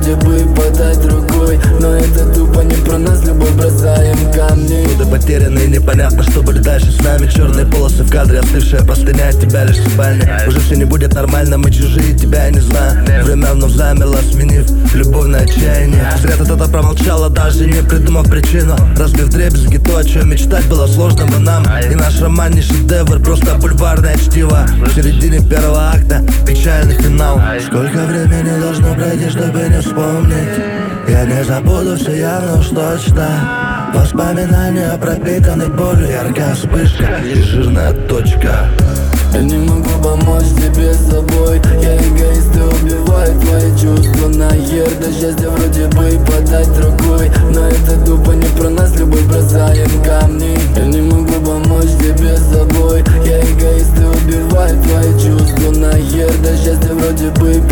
вроде бы подать рукой, но это тупо не про нас, любовь бросаем камни. Годы потеряны, непонятно, что будет дальше с нами. Черные полосы в кадре, остывшая простыня от тебя лишь в спальне. Уже все не будет нормально, мы чужие, тебя я не знаю. Время вновь замерло, сменив любовь на отчаяние. Зря ты тогда промолчала, даже не придумав причину. Разбив вдребезги то, о чем мечтать было сложно бы нам. И наш роман не шедевр, просто бульварное чтиво. В середине первого акта печальный финал. Сколько времени должно пройти, чтобы не вспомнить? Я не забуду все явно уж точно. Воспоминания пропитаны болью, яркая вспышка и жирная точка. Я не могу помочь тебе с собой. Я эгоист и убиваю твои чувства нахер. До счастья вроде бы подать рукой, но это тупо не про нас, любовь бросаем камни. Я не могу помочь тебе с собой. Я эгоист и убиваю твои чувства нахер. До счастья вроде бы